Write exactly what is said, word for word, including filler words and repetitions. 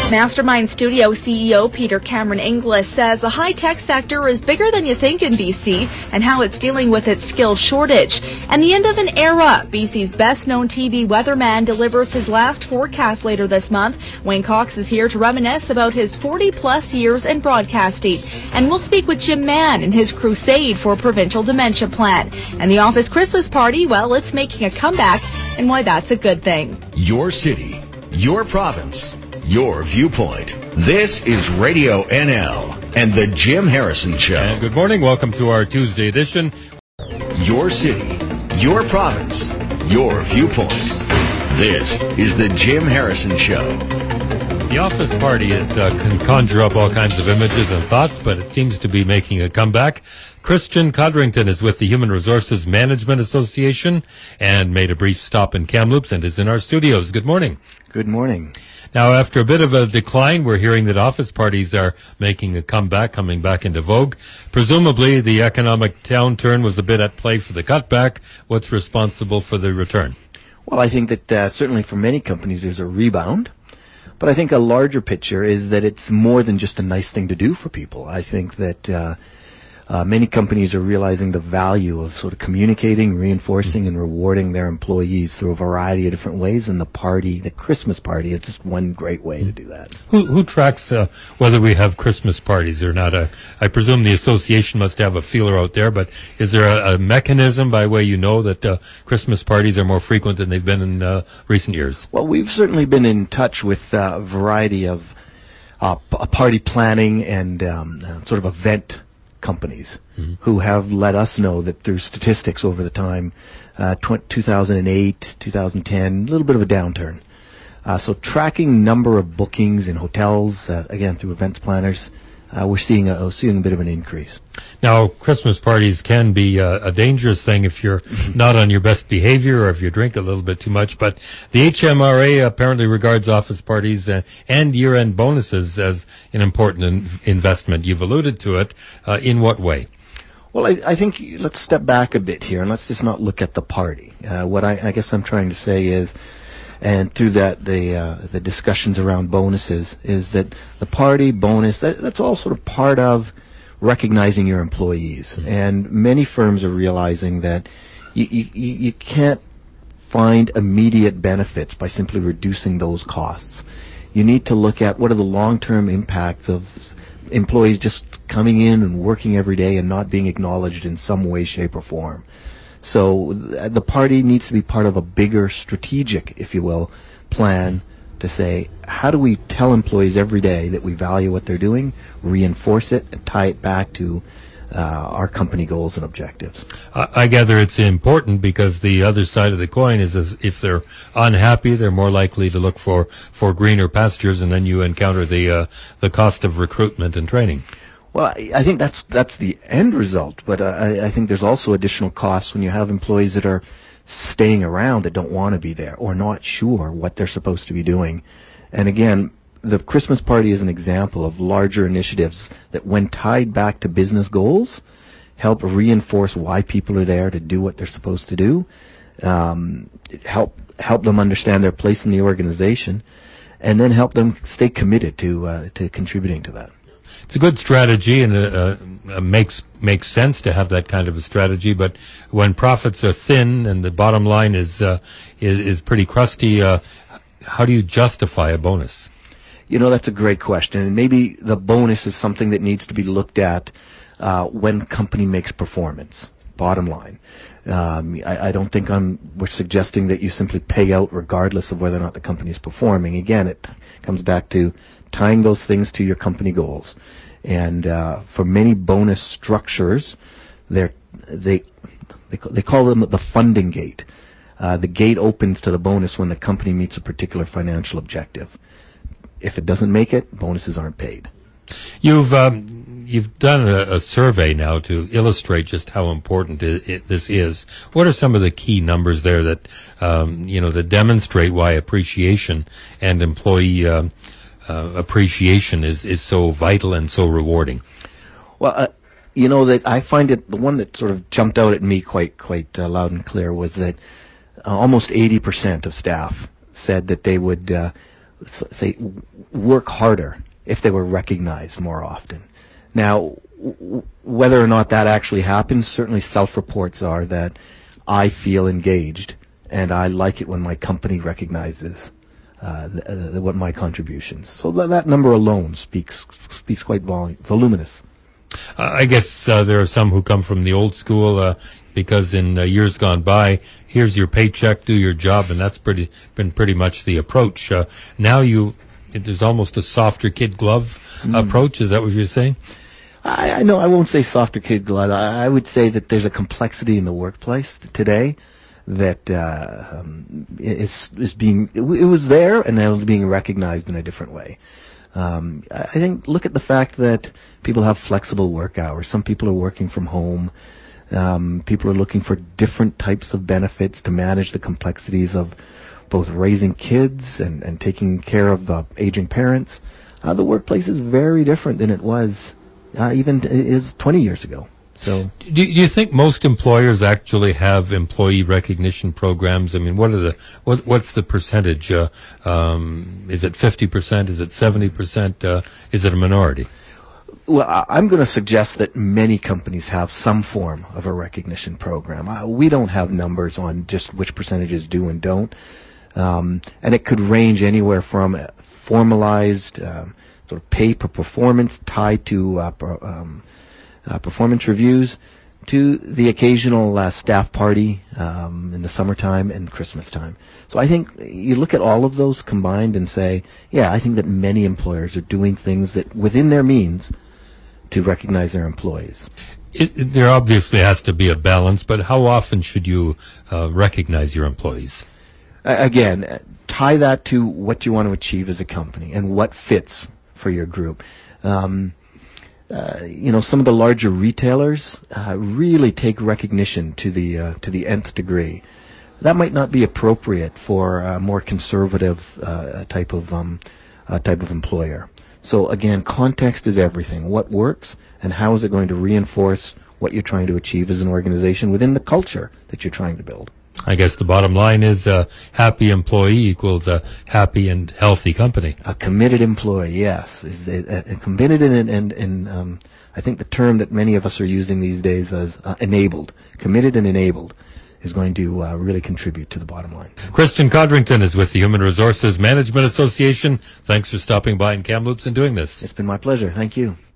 Mastermind Studio C E O Peter Cameron Inglis says the high-tech sector is bigger than you think in B C and how it's dealing with its skills shortage. And the end of an era. B C's best-known T V weatherman delivers his last forecast later this month. Wayne Cox is here to reminisce about his forty-plus years in broadcasting. And we'll speak with Jim Mann and his crusade for Provincial Dementia Plan. And the office Christmas party, well, it's making a comeback, and why that's a good thing. Your city, your province, your viewpoint. This is Radio N L and the Jim Harrison Show. And good morning. Welcome to our Tuesday edition. Your city, your province, your viewpoint. This is the Jim Harrison Show. The office party it, uh, can conjure up all kinds of images and thoughts, but it seems to be making a comeback. Christian Codrington is with the Human Resources Management Association and made a brief stop in Kamloops and is in our studios. Good morning. Good morning. Now, after a bit of a decline, we're hearing that office parties are making a comeback, coming back into vogue. Presumably, the economic downturn was a bit at play for the cutback. What's responsible for the return? Well, I think that uh, certainly for many companies there's a rebound. But I think a larger picture is that it's more than just a nice thing to do for people. I think that uh, uh, many companies are realizing the value of sort of communicating, reinforcing, mm-hmm. and rewarding their employees through a variety of different ways. And the party, the Christmas party, is just one great way mm-hmm. to do that. Who, who tracks uh, whether we have Christmas parties or not? Uh, I presume the association must have a feeler out there, but is there a, a mechanism by way you know that uh, Christmas parties are more frequent than they've been in uh, recent years? Well, we've certainly been in touch with uh, a variety of uh, p- party planning and um, uh, sort of event companies mm-hmm. who have let us know that through statistics over the time, uh, tw- two thousand eight, two thousand ten, a little bit of a downturn. Uh, so tracking number of bookings in hotels, uh, again, through events planners, uh, we're seeing a, seeing a bit of an increase. Now, Christmas parties can be uh, a dangerous thing if you're not on your best behavior or if you drink a little bit too much. But the H M R A apparently regards office parties uh, and year-end bonuses as an important in- investment. You've alluded to it. Uh, in what way? Well, I, I think let's step back a bit here and let's just not look at the party. Uh, what I, I guess I'm trying to say is, and through that, the uh, the discussions around bonuses, is that the party bonus, that, that's all sort of part of recognizing your employees. Mm-hmm. And many firms are realizing that you, you, you can't find immediate benefits by simply reducing those costs. You need to look at what are the long-term impacts of employees just coming in and working every day and not being acknowledged in some way, shape, or form. So th- the party needs to be part of a bigger strategic, if you will, plan to say, how do we tell employees every day that we value what they're doing, reinforce it, and tie it back to uh, our company goals and objectives? I, I gather it's important because the other side of the coin is if, if they're unhappy, they're more likely to look for, for greener pastures, and then you encounter the uh, the cost of recruitment and training. Well, I, I think that's that's the end result, but uh, I, I think there's also additional costs when you have employees that are staying around that don't want to be there or not sure what they're supposed to be doing. And again, the Christmas party is an example of larger initiatives that, when tied back to business goals, help reinforce why people are there to do what they're supposed to do, um, help help them understand their place in the organization, and then help them stay committed to uh, to contributing to that. It's a good strategy, and uh, uh, makes makes sense to have that kind of a strategy. But when profits are thin and the bottom line is uh, is, is pretty crusty, uh, how do you justify a bonus? You know, that's a great question, and maybe the bonus is something that needs to be looked at uh, when company makes performance. Bottom line, um, I, I don't think I'm. We're suggesting that you simply pay out regardless of whether or not the company is performing. Again, it comes back to tying those things to your company goals. And uh, for many bonus structures, they're, they they they call them the funding gate. Uh, the gate opens to the bonus when the company meets a particular financial objective. If it doesn't make it, bonuses aren't paid. You've um, you've done a, a survey now to illustrate just how important it, it, this is. What are some of the key numbers there that um, you know that demonstrate why appreciation and employee uh, uh, appreciation is, is so vital and so rewarding? Well, uh, you know that I find it the one that sort of jumped out at me quite quite uh, loud and clear was that uh, almost eighty percent of staff said that they would. Uh, let's say, w- work harder if they were recognized more often. Now, w- whether or not that actually happens, certainly self-reports are that I feel engaged, and I like it when my company recognizes uh, the, uh, what my contributions. So th- that number alone speaks speaks quite vol- voluminous. Uh, I guess uh, there are some who come from the old school uh, because in uh, years gone by, here's your paycheck, do your job, and that's pretty been pretty much the approach. Uh, now you, there's almost a softer kid glove mm. approach. Is that what you're saying? I, I know I won't say softer kid glove. I, I would say that there's a complexity in the workplace today that uh, um, is is being it, it was there and now it's being recognized in a different way. Um, I think look at the fact that people have flexible work hours. Some people are working from home. Um, people are looking for different types of benefits to manage the complexities of both raising kids and, and taking care of uh, aging parents. Uh, the workplace is very different than it was uh, even t- is twenty years ago. So, do, do you think most employers actually have employee recognition programs? I mean, what are the what, what's the percentage? Uh, um, is it fifty percent? Is it seventy percent? Uh, is it a minority? Well, I- I'm going to suggest that many companies have some form of a recognition program. Uh, we don't have numbers on just which percentages do and don't, um, and it could range anywhere from uh, formalized um, sort of pay per performance tied to uh, pro- um, Uh, performance reviews to the occasional uh, staff party um, in the summertime and Christmas time. So I think you look at all of those combined and say, yeah, I think that many employers are doing things that within their means to recognize their employees. It, it, there obviously has to be a balance, but how often should you uh, recognize your employees? Uh, again, uh, tie that to what you want to achieve as a company and what fits for your group. Um, Uh, you know, some of the larger retailers uh, really take recognition to the uh, to the nth degree. That might not be appropriate for a more conservative uh, type of um, uh, type of employer. So again, context is everything. What works, and how is it going to reinforce what you're trying to achieve as an organization within the culture that you're trying to build? I guess the bottom line is a uh, happy employee equals a happy and healthy company. A committed employee, yes, is the, uh, committed and and, and um, I think the term that many of us are using these days is uh, enabled. Committed and enabled is going to uh, really contribute to the bottom line. Kristen Codrington is with the Human Resources Management Association. Thanks for stopping by in Kamloops and doing this. It's been my pleasure. Thank you.